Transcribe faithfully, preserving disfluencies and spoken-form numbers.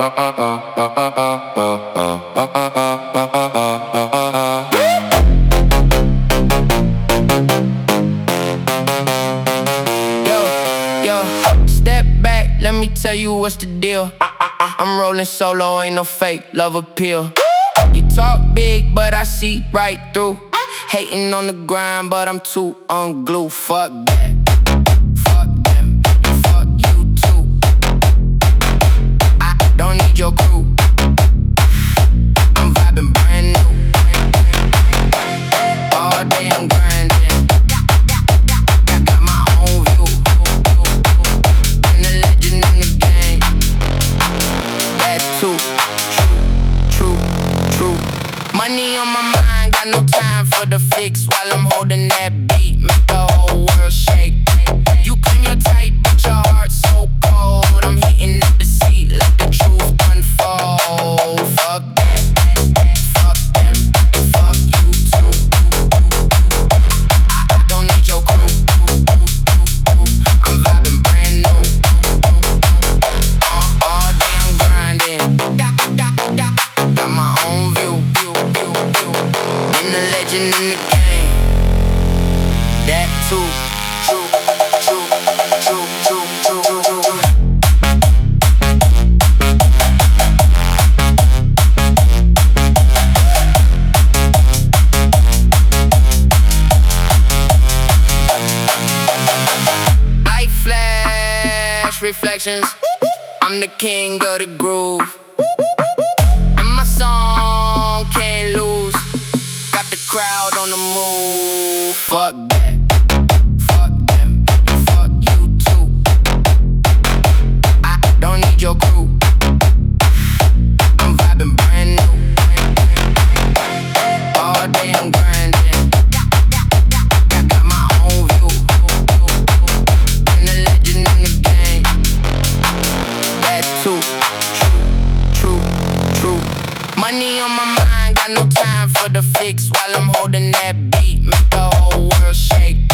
Yo, step back, let me tell you what's the deal. I'm rolling solo, ain't no fake love appeal. You talk big, but I see right through. Hating on the grind, but I'm too unglued. Fuck that. Fuck them, and fuck you too. I don't need your crew. I'm vibing brand new. All day I'm grinding. I got my own view. And the legend in the game. That too. True, true, true. Money on my mind, got no time for the fix while I'm holding that beat. Make the whole world shake. You claim you're tight, but your heart's so cold. I'm hitting up the seat, let the truth unfold. Fuck that, fuck them, fuck you too. I don't need your crew. I'm vibing brand new. All, all day I'm grinding. Got my own view, view, view, view. And the legend in the game. That too. True, true, true, true, true, true, true. Light flash reflections. I'm the king of the groove. And my song can't lose. Got the crowd on the move. Fuck that. Fuck them. And fuck you too. I don't need your crew. I'm vibing brand new. All day I'm grinding. I got my own view. And the legend in the game. That too. True, true, true. Money on my mind, got no time for the fix while I'm holding that beat. Make the whole world shake.